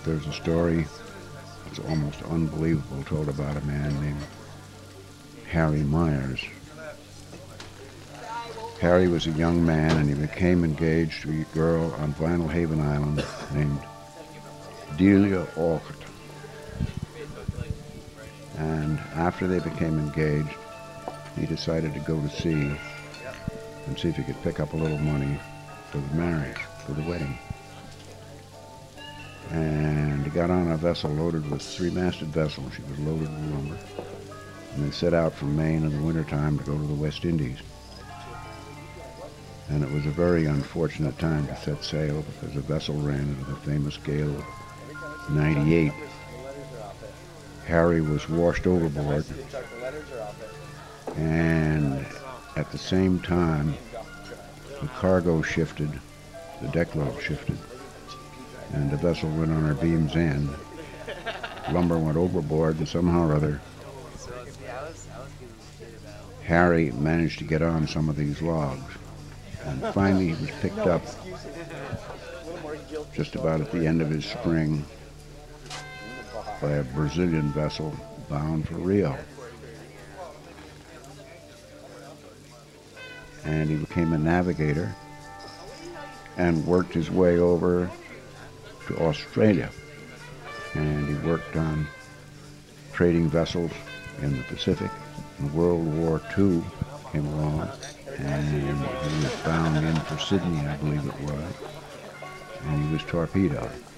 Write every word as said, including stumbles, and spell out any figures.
there's a story that's almost unbelievable told about a man named Harry Myers. Harry was a young man, and he became engaged to a girl on Vinyl Haven Island named Delia Orchard. And after they became engaged, he decided to go to sea and see if he could pick up a little money for the marriage, for the wedding. And he got on a vessel loaded with three-masted vessel. She was loaded with lumber. And they set out from Maine in the wintertime to go to the West Indies. And it was a very unfortunate time to set sail because the vessel ran into the famous gale of ninety-eight. Harry was washed overboard, and at the same time, the cargo shifted, the deck load shifted, and the vessel went on her beam's end. Lumber went overboard, and somehow or other, Harry managed to get on some of these logs. And finally he was picked up just about at the end of his spring by a Brazilian vessel bound for Rio. And he became a navigator and worked his way over to Australia. And he worked on trading vessels in the Pacific. And World War Two came along, and he was bound in for Sydney, I believe it was, and he was torpedoed.